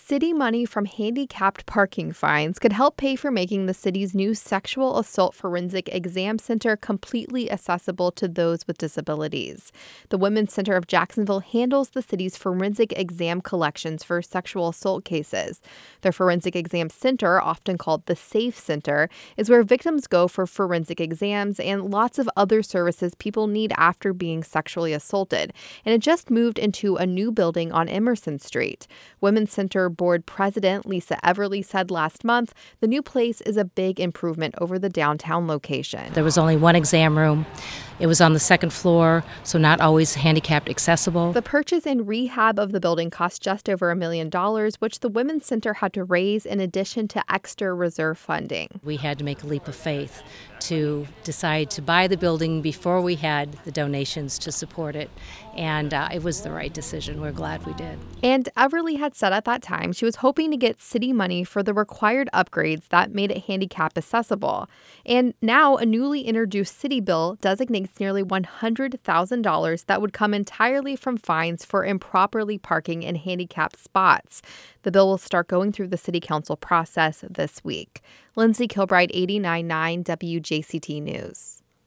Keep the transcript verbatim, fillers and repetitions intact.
City money from handicapped parking fines could help pay for making the city's new sexual assault forensic exam center completely accessible to those with disabilities. The Women's Center of Jacksonville handles the city's forensic exam collections for sexual assault cases. Their forensic exam center, often called the SAFE Center, is where victims go for forensic exams and lots of other services people need after being sexually assaulted. And it just moved into a new building on Emerson Street. Women's Center Board President Lisa Everly said last month the new place is a big improvement over the downtown location. There was only one exam room. It was on the second floor, so not always handicapped accessible. The purchase and rehab of the building cost just over a million dollars, which the Women's Center had to raise in addition to extra reserve funding. We had to make a leap of faith to decide to buy the building before we had the donations to support it, and uh, it was the right decision. We're glad we did. And Everly had said at that time she was hoping to get city money for the required upgrades that made it handicap accessible. And now a newly introduced city bill designates nearly one hundred thousand dollars that would come entirely from fines for improperly parking in handicapped spots. The bill will start going through the city council process this week. Lindsay Kilbride, eighty-nine point nine W J C T News.